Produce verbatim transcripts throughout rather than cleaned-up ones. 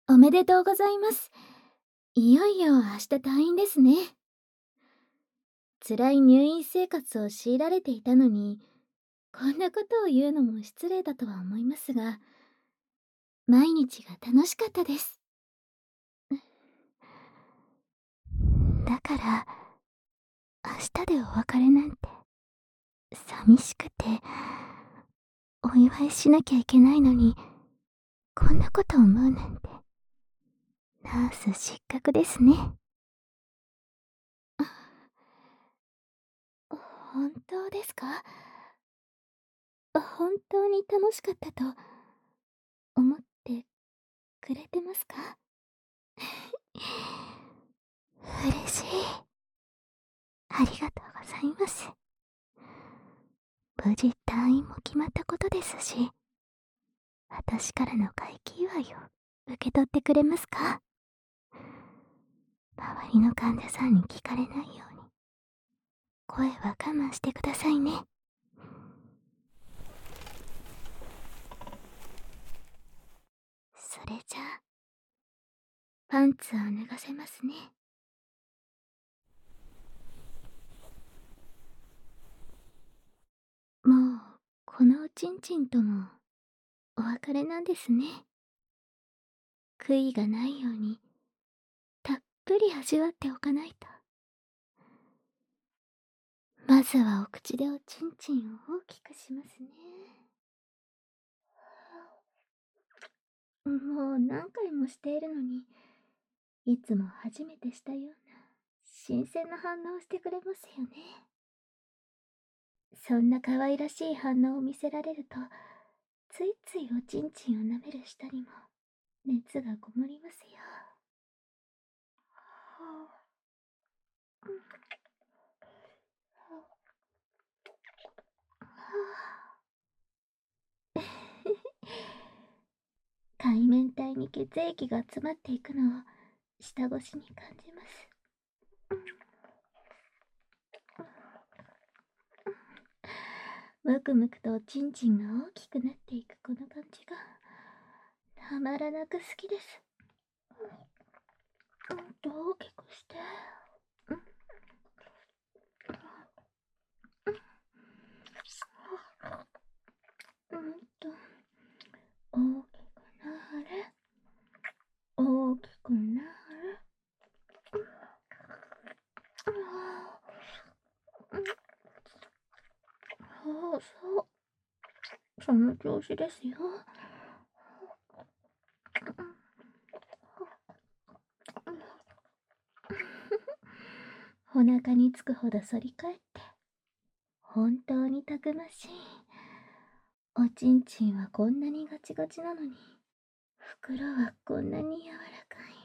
おめでとうございます。いよいよ明日退院ですね。辛い入院生活を強いられていたのに、こんなことを言うのも失礼だとは思いますが、毎日が楽しかったです。だから、明日でお別れなんて、寂しくて、お祝いしなきゃいけないのに、こんなこと思うなんて、ナース失格ですね。本当ですか？本当に楽しかったと思ってくれてますか？嬉しい。ありがとうございます。無事退院も決まったことですし、私からの快気祝いを受け取ってくれますか？周りの患者さんに聞かれないように、声は我慢してくださいね。それじゃあ、パンツを脱がせますね。もう、このおちんちんとも、お別れなんですね。悔いがないように、たっぷり味わっておかないと。まずはお口でおちんちんを大きくしますね。もう何回もしているのに、いつも初めてしたような新鮮な反応をしてくれますよね。そんな可愛らしい反応を見せられると、ついついおちんちんを舐める舌にも熱がこもりますよ。海綿体に血液が集まっていくのを舌越しに感じます。むくむくとおちんちんが大きくなっていくこの感じがたまらなく好きです。うんと大きくして、うんと大きくなれ、大きくなれ。そうそう、その調子ですよ。お腹につくほど反り返って、本当にたくましい。おちんちんはこんなにガチガチなのに、袋はこんなに柔らかい。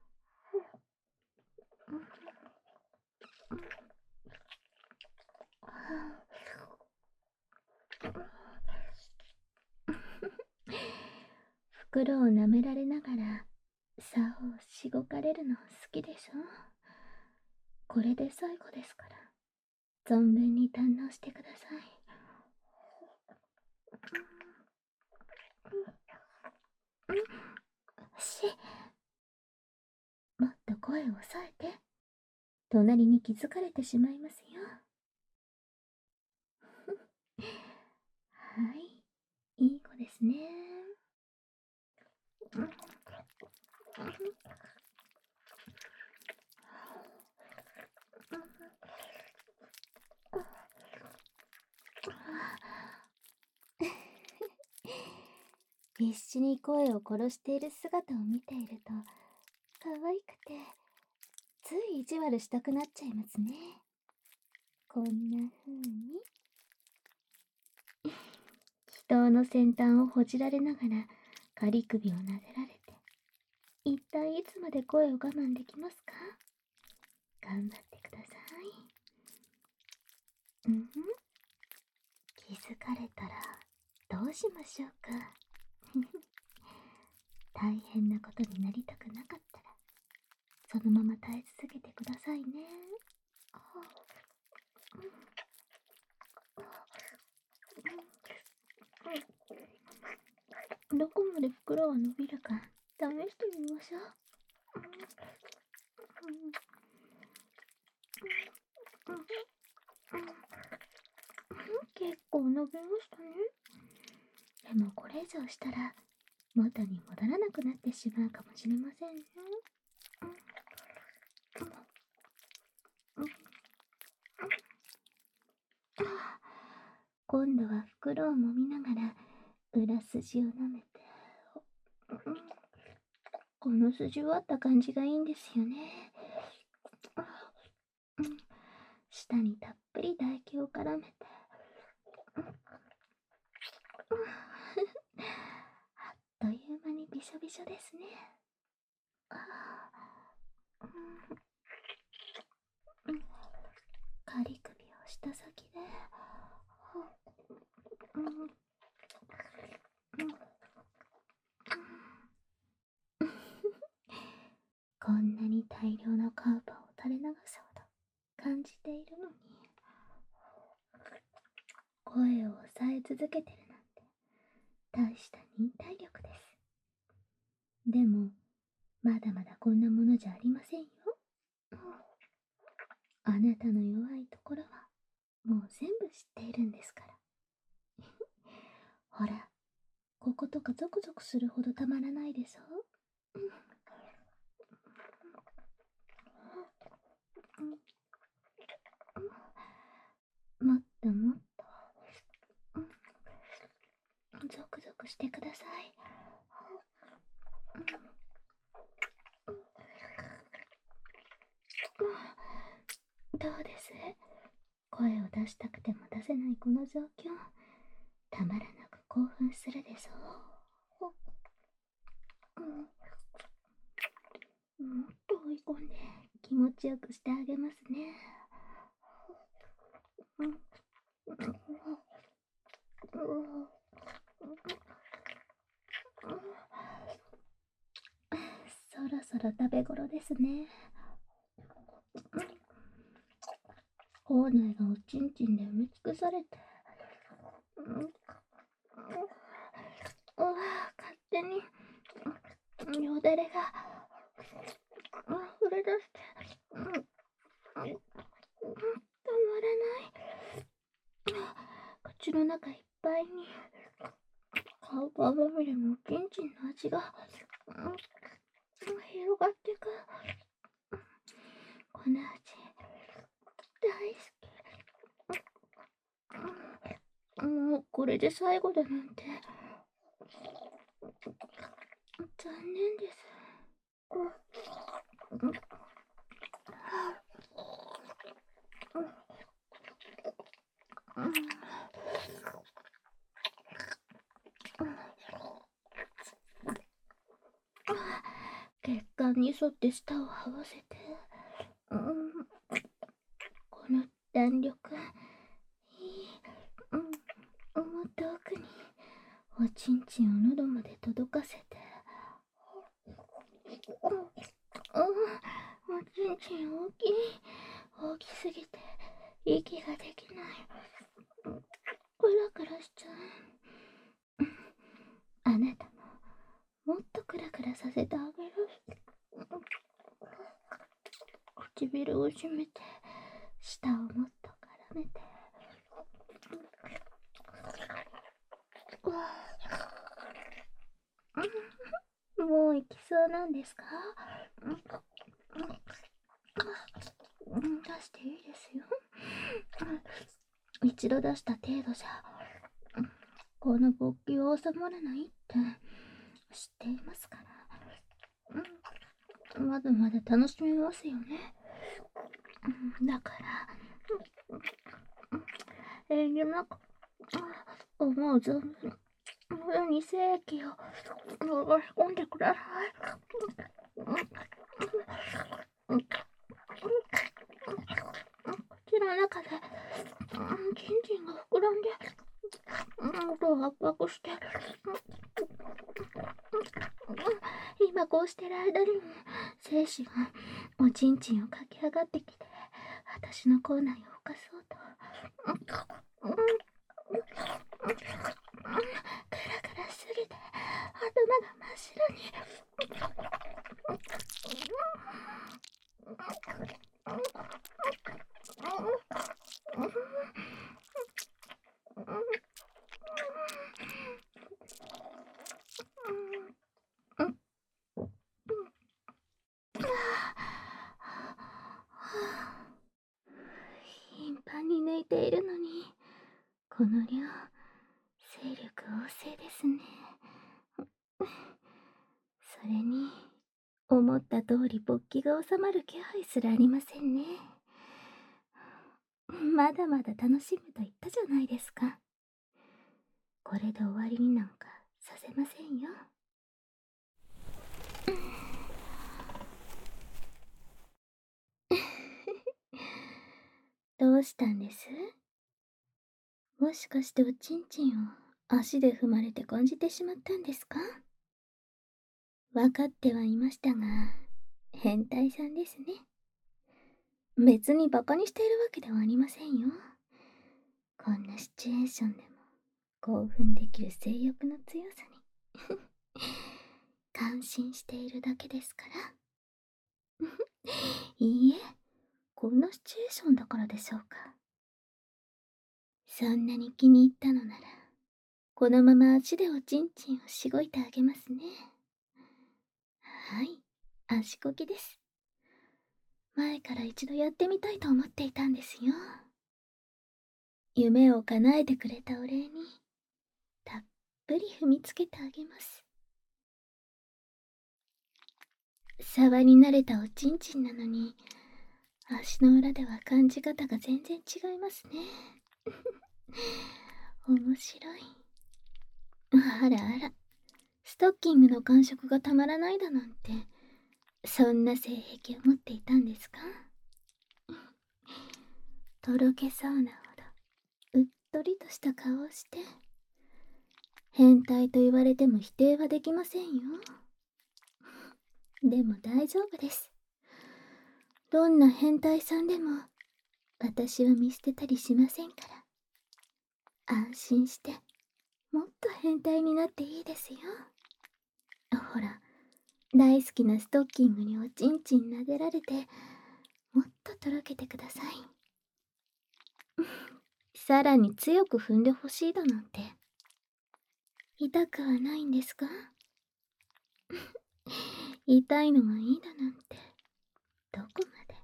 袋を舐められながら竿をしごかれるの好きでしょ。これで最後ですから、存分に堪能してください。し、もっと声を抑えて。隣に気づかれてしまいますよ。はい、いい子ですね。必死に声を殺している姿を見ていると可愛くて、つい意地悪したくなっちゃいますね。こんな風に人の先端をほじられながら仮首を撫でられて、一体いつまで声を我慢できますか？頑張ってください。うん、気づかれたらどうしましょうか。大変なことになりたくなかったら、そのまま耐え続けてくださいね。どこまで袋は伸びるか試してみましょう。結構伸びましたね。でもこれ以上したら元に戻らなくなってしまうかもしれませんね。今度は袋を揉みながら裏筋を舐めて、この筋割った感じがいいんですよね。舌にたっぷり唾液を絡めて、あっという間にびしょびしょですね。仮首を舌先で、こんなに大量のカウパを垂れ流すほど感じているのに、声を抑え続けてるなんて大した忍耐力です。でもまだまだこんなものじゃありませんよ。あなたの弱いところはもう全部知っているんですから。ほら、こことかゾクゾクするほどたまらないでしょ。もっともっとゾクゾクしてください。どうです？声を出したくても出せないこの状況、たまらなく興奮するでしょう。もっと追い込んで気持ちよくしてあげますね。そろそろ食べ頃ですね。口内がおちんちんで埋め尽くされて、うわ、勝手によだれが溢れ出して、たまらない。口の中いっぱいにカウパーまみれのおちんちんの味が広がっていく。この味大好き。もうこれで最後だなんて残念です。血管に沿って舌を這わせて、うん、この弾力いい、うん、もっと奥におちんちんを喉まで届かせて、うん、おちんちん大きい、大きすぎて息ができない、クラクラしちゃう。あなたももっとクラクラさせてあげる。唇を締めて舌をもっと絡めて、もう行きそうなんですか？出していいですよ。一度出した程度じゃこの勃起は収まらないって知っていますから。まだまだ楽しめますよね。だから遠慮なく思う存分上に精液を流し込んでください。口の中でチンチンが膨らんで喉を圧迫して、今こうしてる間にも精子がおちんちんを駆け上がってきて私の口内をふかそうと、クラクラしすぎて頭が真っ白に思った通り勃起が収まる気配すらありませんね。まだまだ楽しむと言ったじゃないですか。これで終わりになんかさせませんよ。どうしたんです？もしかしておちんちんを足で踏まれて感じてしまったんですか？わかってはいましたが、変態さんですね。別にバカにしているわけではありませんよ。こんなシチュエーションでも興奮できる性欲の強さに感心しているだけですから。いいえ、こんなシチュエーションだからでしょうか。そんなに気に入ったのなら、このまま足でおちんちんをしごいてあげますね。はい、足こきです。前から一度やってみたいと思っていたんですよ。夢を叶えてくれたお礼に、たっぷり踏みつけてあげます。触り慣れたおちんちんなのに、足の裏では感じ方が全然違いますね。面白い。あらあら、ストッキングの感触がたまらないだなんて、そんな性癖を持っていたんですか？とろけそうなほどうっとりとした顔をして、変態と言われても否定はできませんよ。でも大丈夫です。どんな変態さんでも私は見捨てたりしませんから、安心してもっと変態になっていいですよ。ほら、大好きなストッキングにおちんちん撫でられて、もっととろけてください。さらに強く踏んでほしいだなんて。痛くはないんですか？痛いのはいいだなんて、どこまで。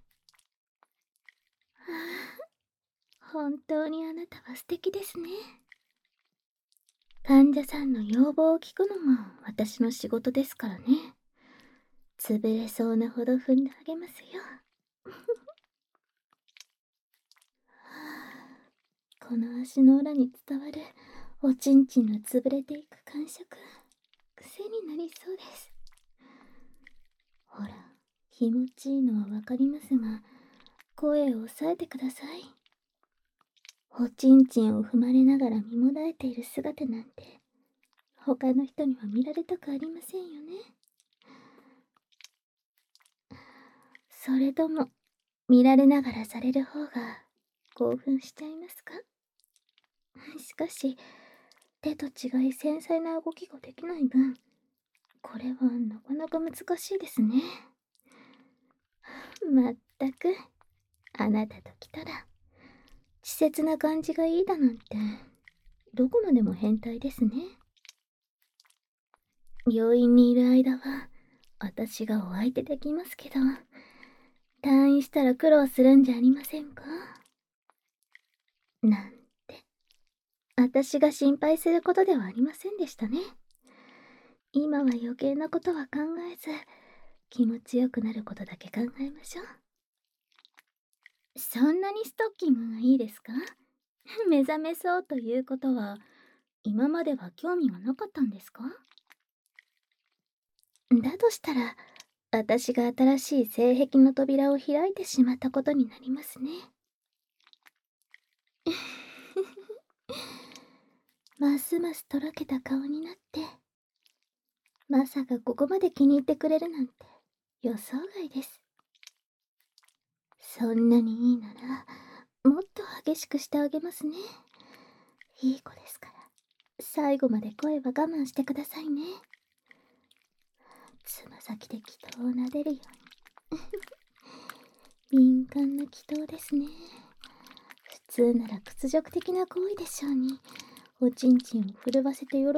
はあ、本当にあなたは素敵ですね。患者さんの要望を聞くのも私の仕事ですからね。潰れそうなほど踏んであげますよ。この足の裏に伝わるおちんちんの潰れていく感触、癖になりそうです。ほら、気持ちいいのはわかりますが、声を抑えてください。おちんちんを踏まれながら身もだえている姿なんて、他の人には見られたくありませんよね。それとも、見られながらされる方が興奮しちゃいますか？しかし、手と違い繊細な動きができない分、これはなかなか難しいですね。まったく、あなたと来たら、稚拙な感じがいいだなんて、どこまでも変態ですね。病院にいる間は、私がお相手できますけど、退院したら苦労するんじゃありませんか？なんて、私が心配することではありませんでしたね。今は余計なことは考えず、気持ちよくなることだけ考えましょう。そんなにストッキングがいいですか？目覚めそうということは、今までは興味がなかったんですか？だとしたら、私が新しい性癖の扉を開いてしまったことになりますね。ますますとろけた顔になって、まさかここまで気に入ってくれるなんて予想外です。そんなにいいなら、もっと激しくしてあげますね。いい子ですから、最後まで声は我慢してくださいね。つま先で祈祷を撫でるように。敏感な祈祷ですね。普通なら屈辱的な行為でしょうに、おちんちんを震わせて喜んで。は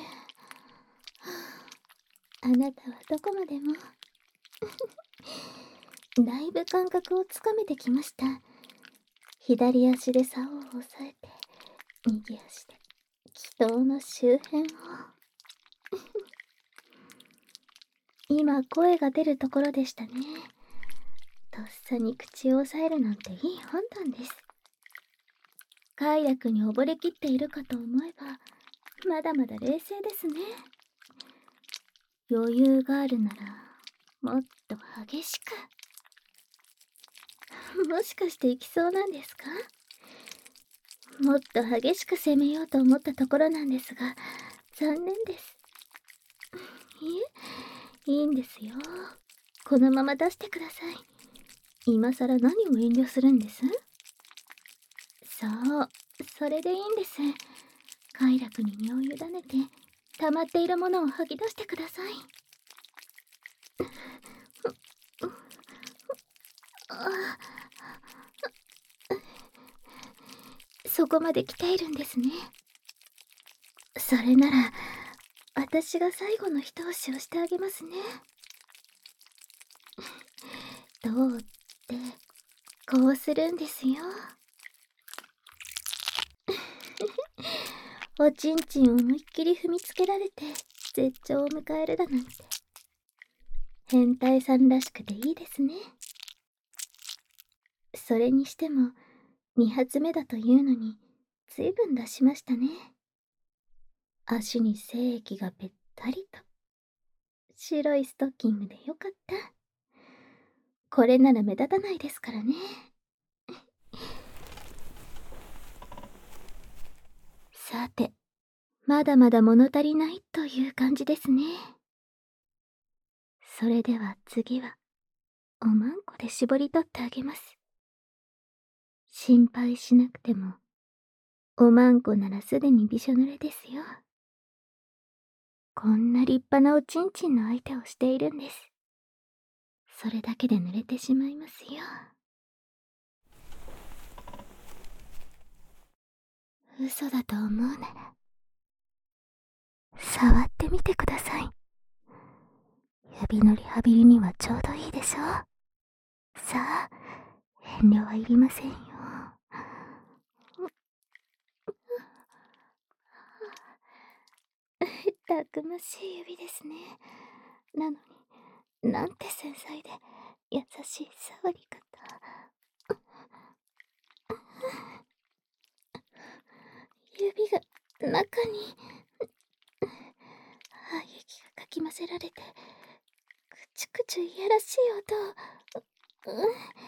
あ、あなたはどこまでもだいぶ感覚をつかめてきました。左足で竿を押さえて、右足で祈祷の周辺を。 今声が出るところでしたね。とっさに口を押さえるなんていい判断です。快楽に溺れきっているかと思えば、まだまだ冷静ですね。余裕があるなら、もっと激しく。もしかして行きそうなんですか？もっと激しく攻めようと思ったところなんですが、残念です。いえ、いいんですよ。このまま出してください。今さら何を遠慮するんです？そう、それでいいんです。快楽に身を委ねて、溜まっているものを吐き出してください。あ、そこまで来ているんですね。それなら、私が最後の一押しをしてあげますね。どうって、こうするんですよ。おちんちんを思いっきり踏みつけられて絶頂を迎えるだなんて、変態さんらしくていいですね。それにしてもに発目だというのにずいぶん出しましたね。足に精液がべったりと。白いストッキングでよかった。これなら目立たないですからね。さて、まだまだ物足りないという感じですね。それでは次はおまんこで絞り取ってあげます。心配しなくても、おまんこならすでにびしょ濡れですよ。こんな立派なおちんちんの相手をしているんです。それだけで濡れてしまいますよ。嘘だと思うなら、触ってみてください。指のリハビリにはちょうどいいでしょう。さあ、遠慮はいりませんよ。たくましい指ですね。なのに、なんて繊細で優しい触り方。指が中に廃液がかき混ぜられて、くちゅくちゅいやらしい音を、うん、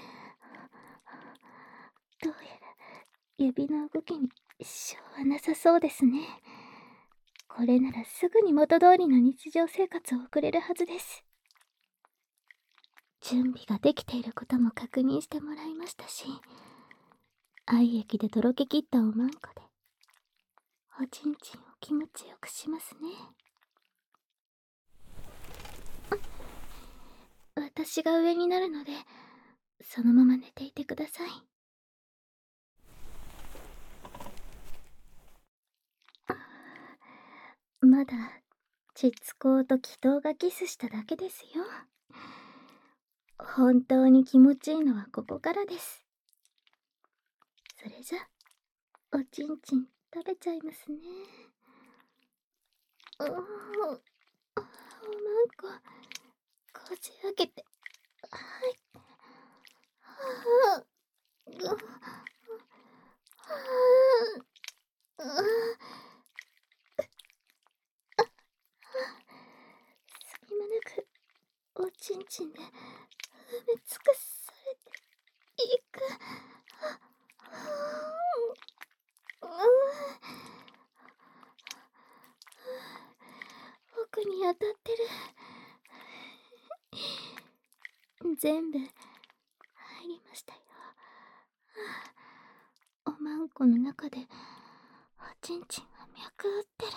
どうやら指の動きに支障はなさそうですね。これならすぐに元通りの日常生活を送れるはずです。準備ができていることも確認してもらいましたし、愛液でとろけきったおまんこでおちんちんを気持ちよくしますね。私が上になるので、そのまま寝ていてください。まだ膣口と気筒がキスしただけですよ。本当に気持ちいいのはここからです。それじゃ、おちんちん食べちゃいますね。うーん、おまんここじ開けて、はい。はぁ、う、はぁ、う、隙間なくおちんちんで埋め尽くされていく。うん、奥に当たってる。全部入りましたよ。おまんこの中でおちんちんが脈打ってる。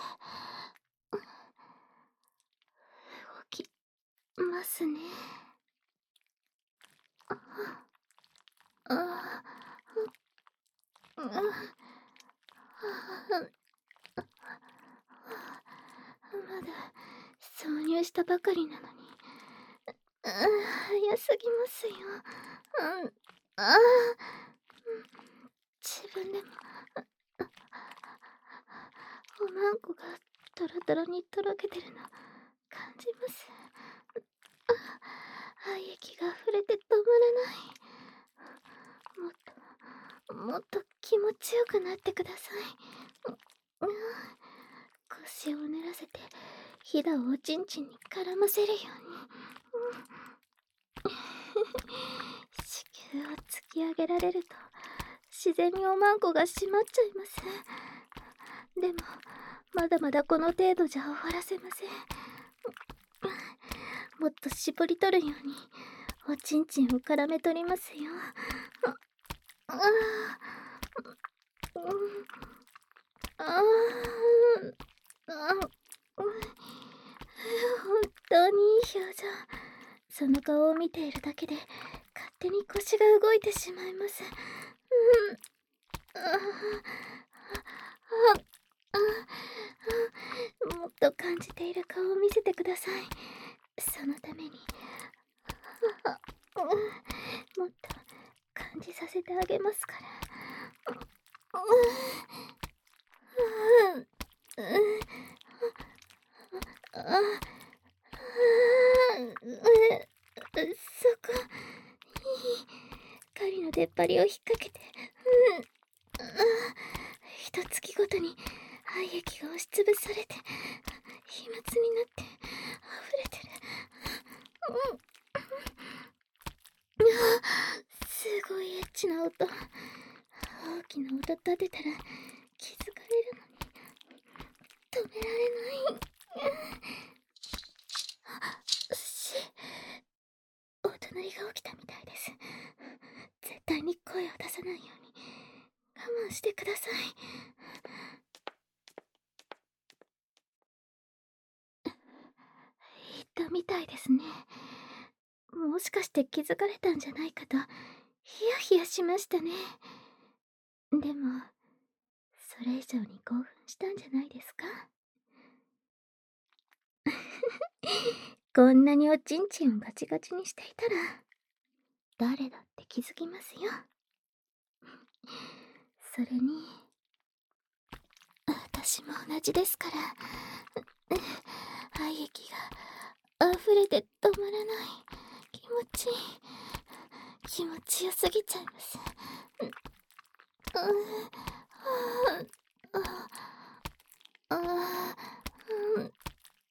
動きますね。ああ、ああ、まだ挿入したばかりなのに、ああ、早すぎますよ。うん、ああ、自分でもおまんこがトロトロにとろけてるの感じます。 肺液が溢れて止まらない。もっともっと気持ちよくなってください。う、うん、腰をうねらせてひだをおちんちんに絡ませるように、うん、子宮を突き上げられると自然におまんこが閉まっちゃいます。でもまだまだこの程度じゃ終わらせません。もっと絞り取るようにおちんちんを絡め取りますよ。ああ、うん、ああ、本当にいい表情。その顔を見ているだけで勝手に腰が動いてしまいます。うん、ああ、ああ、もっと感じている顔を見せてください。そのためにもっと感じさせてあげますから。そこ、狩りの出っ張りを引っ掛けて、うん、ひと月ごとに肺液が押しつぶされて飛沫になって溢れてる。うん、すごいエッチな音。大きな音立てたら気づかれるのに止められない。し、お隣が起きたみたいです。絶対に声を出さないように我慢してください。言ったみたいですね。もしかして気づかれたんじゃないかとヒヤヒヤしましたね。でもそれ以上に興奮したんじゃないですか？こんなにおちんちんをガチガチにしていたら誰だって気づきますよ。それに私も同じですから。肺液が溢れて止まらない。気持ちいい。気持ちよすぎちゃいます。う、う、ああ、ああ、うん、あ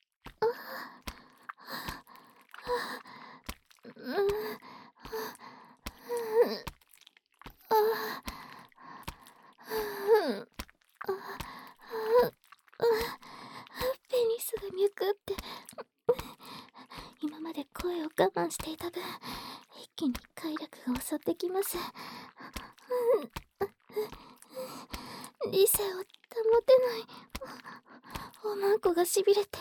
あ、うん、ああ、ペニスがミュクって。今まで声を我慢していた分一気に快楽が襲ってきます。理性を保てない。おまんこがしびれて、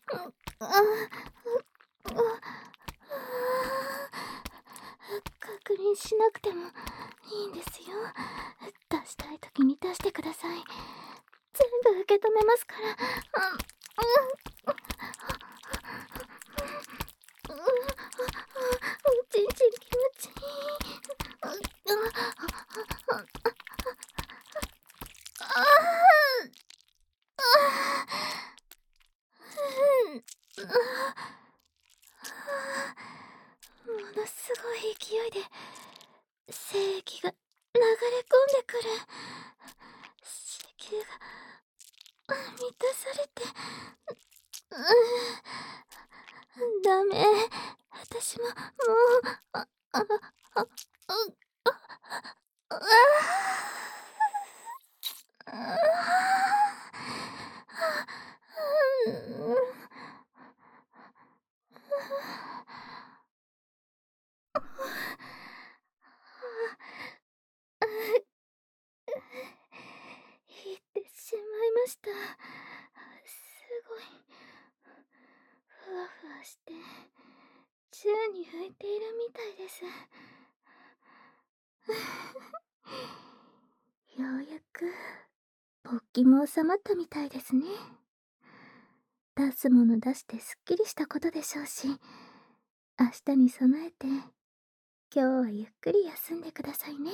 確認しなくてもいいんですよ。出したい時に出してください。全部受け止めますから。おちんちん気持ちいい。ものすごい勢いで精液が流れ込んでくる。子宮が満たされて、うん、ダメ。私ももう、あ、あ、あ、あ、あ、あ、あ、言ってしまいました。すごいふわふわして宙に浮いているみたいです。ようやく勃起も収まったみたいですね。出すもの出してすっきりしたことでしょうし、明日に備えて今日はゆっくり休んでくださいね。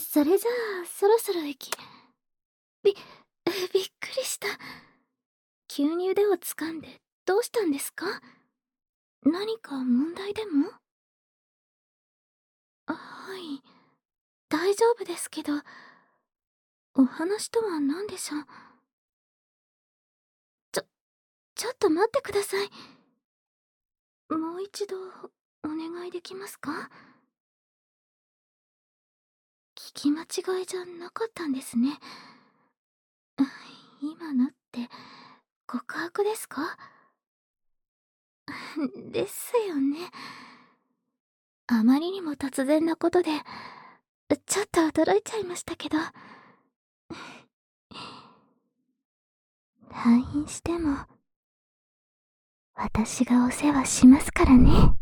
それじゃあ、そろそろ駅。び、びっくりした。急に腕を掴んで、どうしたんですか？何か問題でも？はい、大丈夫ですけど、お話とは何でしょう？ちょ、ちょっと待ってください。もう一度、お願いできますか？聞き間違いじゃなかったんですね。今のって、告白ですか？ですよね。あまりにも突然なことで、ちょっと驚いちゃいましたけど。退院しても、私がお世話しますからね。